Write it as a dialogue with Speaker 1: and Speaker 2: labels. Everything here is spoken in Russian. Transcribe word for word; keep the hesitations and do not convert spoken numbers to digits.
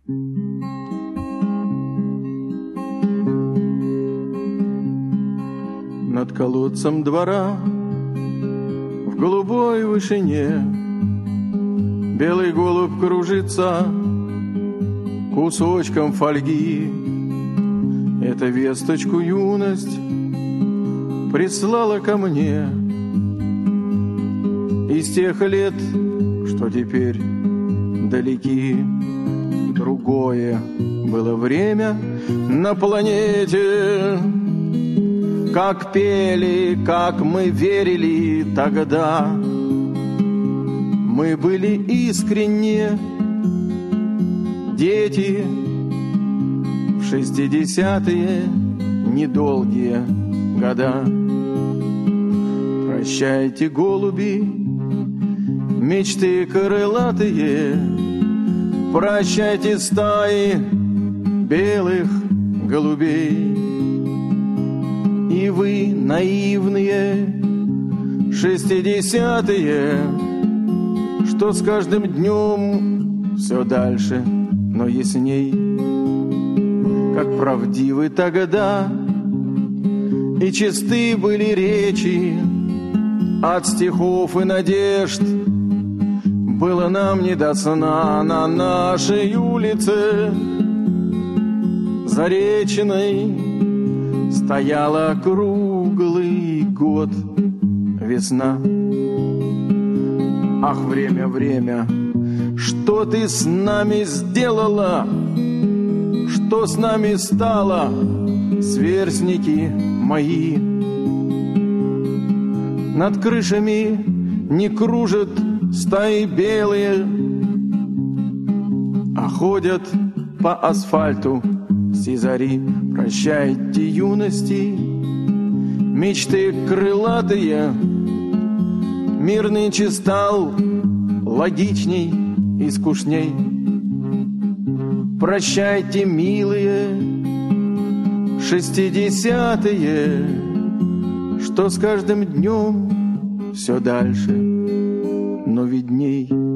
Speaker 1: Над колодцем двора в голубой вышине белый голубь кружится кусочком фольги. Эту весточку юность прислала ко мне из тех лет, что теперь далеки. Другое было время на планете, как пели, как мы верили тогда. Мы были искренние дети в шестидесятые недолгие года. Прощайте, голуби, мечты крылатые, прощайте, стаи белых голубей. И вы, наивные шестидесятые, что с каждым днем все дальше, но ясней. Как правдивы тогда и чисты были речи, от стихов и надежд было нам не до сна на нашей улице Заречной. Стояла круглый год весна. Ах, время, время, что ты с нами сделала? Что с нами стало, сверстники мои? Над крышами не кружат стаи белые, а ходят по асфальту сизари. Прощайте, юности, мечты крылатые, мир нынче стал логичней и скучней. Прощайте, милые шестидесятые, что с каждым днем все дальше, но видней.